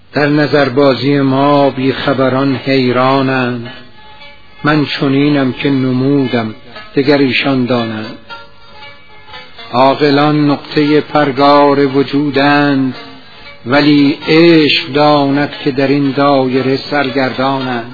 در نظربازی ما بی خبران حیرانند. من چنینم که نمودم دگر ایشان دانند. عاقلان نقطه پرگار وجودند، ولی عشق داند که در این دایره سرگردانند.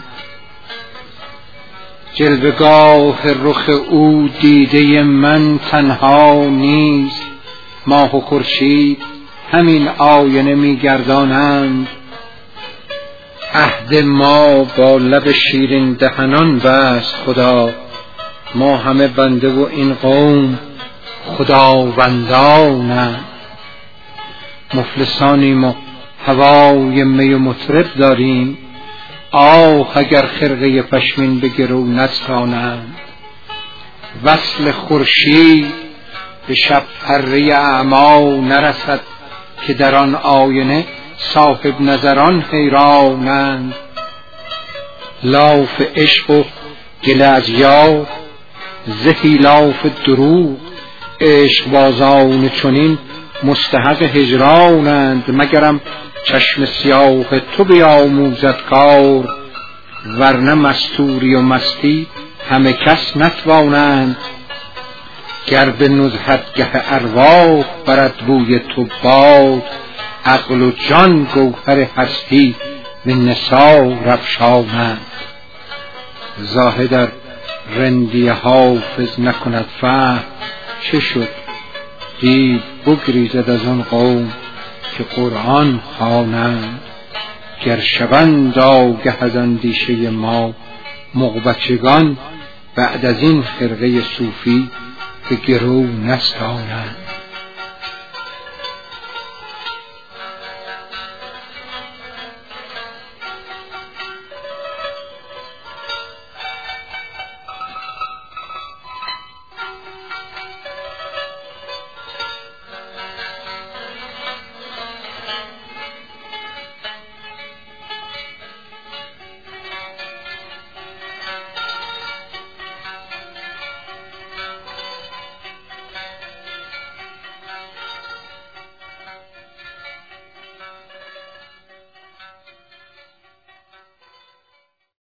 جلوه‌گاه رخ او دیده من تنها نیست، ماه و خورشید همین آینه می‌گردانند. عهد ما با لب شیرین دهنان بست خدا، ما همه بنده و این قوم خداوندانند. مفلسانیم و هوای می و مطرب داریم، آه اگر خرقه پشمین به گرو نستانند. وصل خورشید به شب پره اعمی نرسد، که در آن آینه صاحب نظران حیرانند. لاف عشق و گله از یار زهی لاف دروغ، عشق بازان چنین مستحق هجرانند. مگرم چشم سیاه تو بیاموزد کار، ورنه مستوری و مستی همه کس نتوانند. گر به نزهتگه ارواح برد بوی تو باد، عقل و جان گوهر هستی به نثار افشانند. زاهد ار رندی حافظ نکند فهم، چه شد؟ دید بگریزد از آن قوم که قرآن خوانند. گر شوند آگه از اندیشه ما مغبچگان، بعد از این خرقه صوفی به گرو نستانند.